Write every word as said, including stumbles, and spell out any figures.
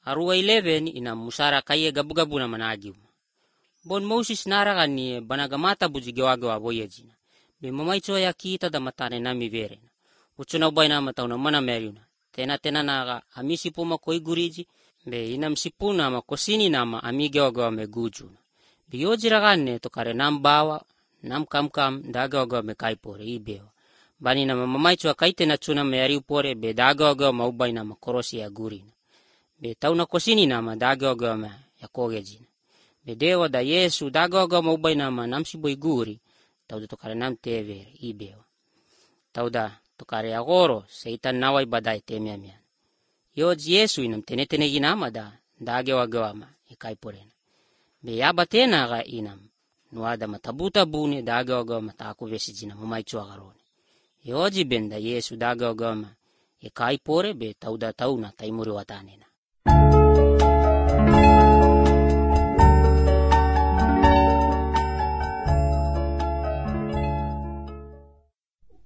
Arua eleven ina musara kaya gabu-gabu na managi. Bon Moses narakan ni banagamata buji gawa-gawa boyajina. Be mamay choya kita da matane na mivere. Uchuna ubay na mataw na manameriuna. Tena-tena na amisi po makoy guriji. Be inam sipu na makosini nama ami gawa-gawa me gujuna. Be yojirakan ne to kare nam bawa, nam kam-kam da gawa-gawa me kaipore ibewa. Bani na mamay choya kaite na chuna me ari upore be da gawa-gawa maubay na makorosi ya gurina. Be tau na kosini nama da gawa-gawa me ya kogejina. Be dewa da Yesu da gawa-gawa maubay nama nam si boy guri. Tau da to kare nam tevere ibewa. Tau da to kare agoro seitan naway baday temyamian. Yoj Yesu inam tene-tene ginama da da gawa-gawa ma ikaiporena. Be yabatena ka inam nuada matabu-tabu ni da gawa-gawa matako vesijina mamay choya karone. Yoji ben da Yesu da gawa-gawa ma ikaipore be tau da tau na taimuri watanena.